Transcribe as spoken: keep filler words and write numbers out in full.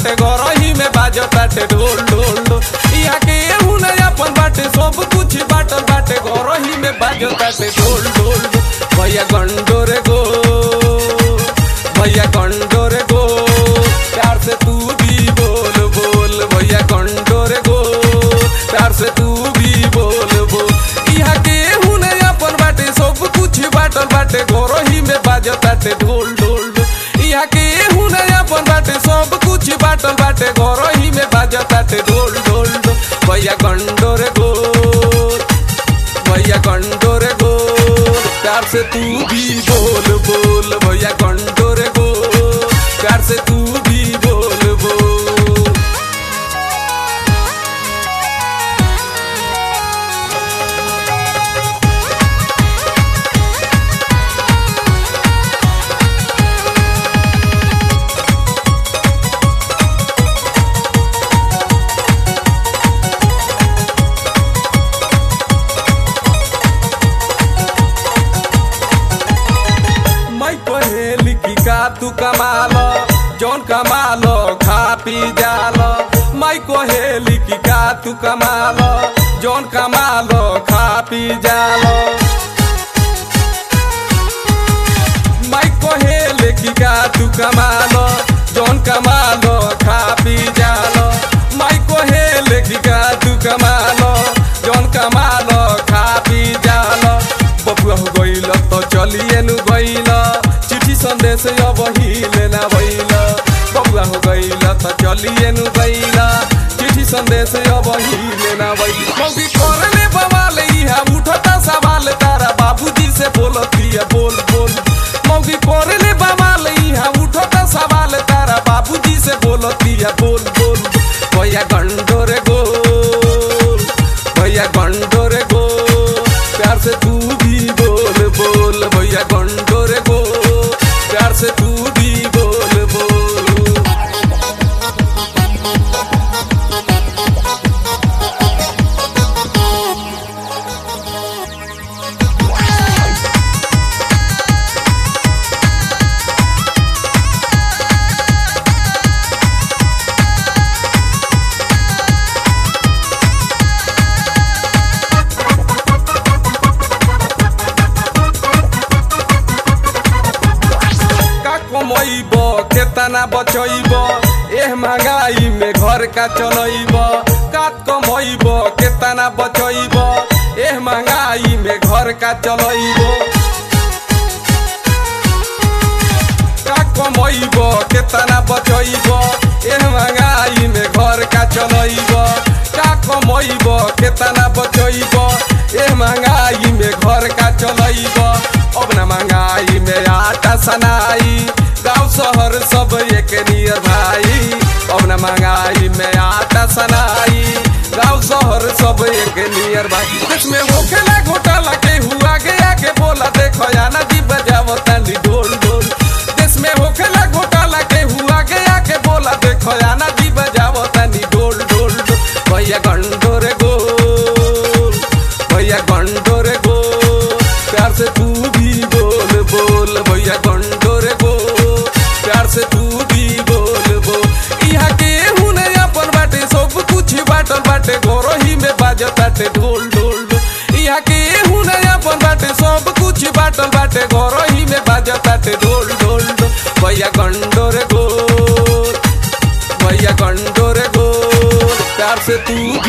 बाटे घर ही में बाजो ताटे ढोल ढोल ढोल। यहाँ के एहू न अपन बाटे सब कुछ बाटल बाटे घर ही में बाजो ताटे ढोल ढोल ढोल। भैया गंडोरे गो भैया गंडोरे गो प्यार से तू भी बोल बोल भैया गंडोरे गो प्यार से तू भी बोल बोल। यहाँ के एहू न अपन बाटे सब कुछ बाटल बाटे घर ही में बाजो ताटे ढोल ढोल ढोल। यहाँ के एहू न अपन बाटे सब कुछ बाटल बाटे घर ही में बाजो ताटे ढोल ढोल ढोल। भैया गंडोरे गो भैया गंडोरे गो प्यार से तू भी बोल बोल भैया गंडोरे गो प्यार से तू भी बोल बोल। का तू कमालो जौन कमालो खा पी जालो। माई कोहेली की का तू कमालो जौन कमालो खा पी जालो। माई कोहेली की का तू कमालो जौन कमालो खा पी जालो। माई कोहेली की का तू कमालो जौन कमालो खा पी जालो। बबुआ हो गइल तो चलिए नु गइल चिट्ठी संदेश अब हिले ना भइल। बबुआ हो गइल त चलिए नु गइल चिट्ठी संदेश अब हिले ना भइल। मौगी करले बवाल इहा उठता सवाल तारा बाबूजी से बोलतिया बोल बोल। मौगी करले बवाल इहा उठता सवाल तारा बाबूजी से बोलतिया बोल बोल। भैया गंडोरे गो भैया गंडोरे गो प्यार से तू भी बोल बोल भैया गंडोरे गो प्यार से तू भी बोल बोल। कमैब केतना बचैब एह महंगाई में घर का चलैब। कात कमैब केतना बचैब एह महंगाई में घर का चलैब। का कमैब केतना बचैब एह महंगाई में घर का चलैब। का कमैब केतना बचैब एह महंगाई में घर का चलैब। अब न महंगाई में आटा सनाई गाँव शहर सब एक नियर भाई। अब न महंगाई में आटा सनाई गाँव शहर सब एक नियर भाई। देश में होखेला घोटाला के हुआ गया के बोला देखो याना जी बजावो ताली ढोल ढोल। देश में होखेला घोटाला के हुआ गया के बोला देखो याना जी बजावो ताली ढोल ढोल ढोल। भैया गंडोरे गो भैया गंडोरे गो प्यार से तू भी बोल बोल भैया गंडोरे गो प्यार से तू भी बोल बोल। यहाँ के एहू न अपन बाटे सब कुछ बाटल बाटे घर ही में बाजो ताटे ढोल ढोल ढोल। यहाँ के एहू न अपन बाटे सब कुछ बाटल बाटे घर ही में बाजो ताटे ढोल ढोल ढोल। भैया गंडोरे गो भैया गंडोरे गो प्यार से तू